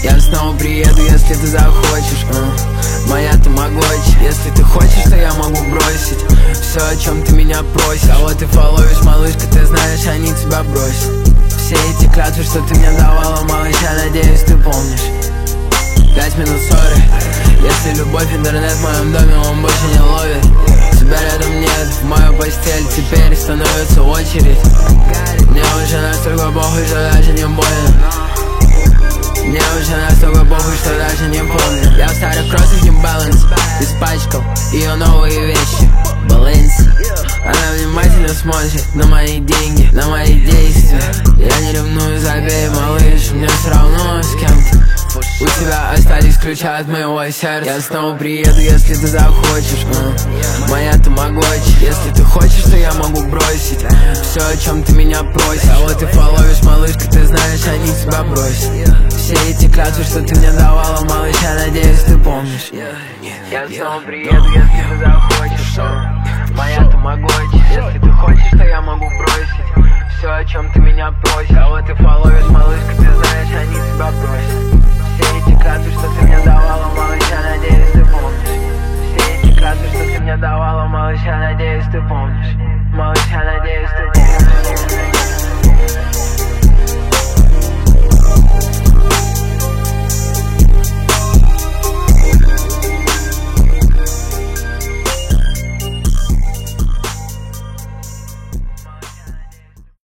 Я снова приеду, если ты захочешь. Моя тамагочи. Если ты хочешь, то я могу бросить все, о чем ты меня просишь. Кого ты фоловишь, малышка, ты знаешь, они тебя бросят. Все эти клятвы, что ты мне давала, малыш, я надеюсь, ты помнишь. 5 минут ссоры. Если любовь, интернет в моем доме, он больше не ловит. Тебя рядом нет, в мою постель теперь становится очередь. Мне уже настолько похуй, что даже не больно. Мне уже настолько похуй, что даже не помню. Я в старых кроссах New Balance, испачкал ее новые вещи Баланс. Она внимательно смотрит на мои деньги, на мои действия. Я не ревную, забей, малыш, мне все равно с кем-то. У тебя остались ключи от моего сердца. Я снова приеду, если ты захочешь. Моя тамагочи. Если ты хочешь, то я могу бросить все, о чем ты меня просишь. А вот ты фоловишь, малышка, ты знаешь, они тебя бросят. Все эти клятвы, что ты мне давала, малыш, я надеюсь, ты помнишь. Я снова приеду, если ты захочешь. Моя тамагочи. Если ты хочешь, то я могу бросить все, о чем ты меня просишь. А вот ты фоловишь, малышка, ты знаешь, они тебя бросят. Все эти клятвы, что ты мне давала, малыш, я надеюсь, ты помнишь. Все эти клятвы, что ты мне давала, малыш, я надеюсь, ты помнишь. Малыш, я надеюсь, ты помнишь.